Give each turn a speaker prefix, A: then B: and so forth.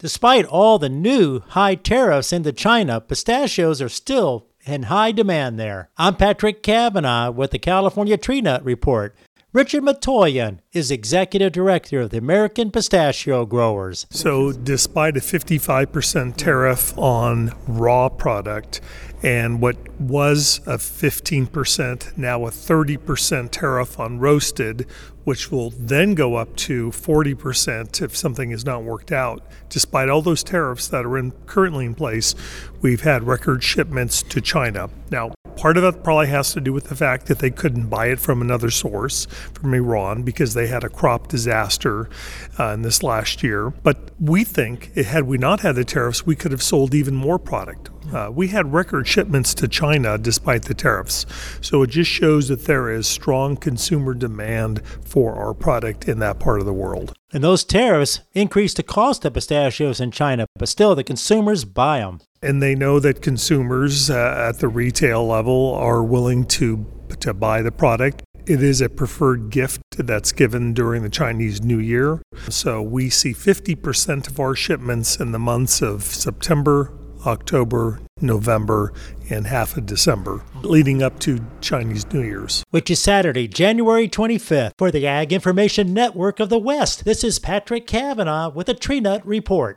A: Despite all the new high tariffs into China, pistachios are still in high demand there. I'm Patrick Cavanaugh with the California Tree Nut Report. Richard Matoyan is Executive Director of the American Pistachio Growers.
B: So despite a 55% tariff on raw product and what was a 15%, now a 30% tariff on roasted, which will then go up to 40% if something is not worked out. Despite all those tariffs that are currently in place, we've had record shipments to China. Now, part of it probably has to do with the fact that they couldn't buy it from another source, from Iran, because they had a crop disaster in this last year. But we think, had we not had the tariffs, we could have sold even more product. We had record shipments to China despite the tariffs. So it just shows that there is strong consumer demand for our product in that part of the world.
A: And those tariffs increase the cost of pistachios in China, but still the consumers buy them.
B: And they know that consumers at the retail level are willing to buy the product. It is a preferred gift that's given during the Chinese New Year. So we see 50% of our shipments in the months of September, October, November, and half of December, leading up to Chinese New Year's.
A: Which is Saturday, January 25th. For the Ag Information Network of the West, this is Patrick Cavanaugh with the Tree Nut Report.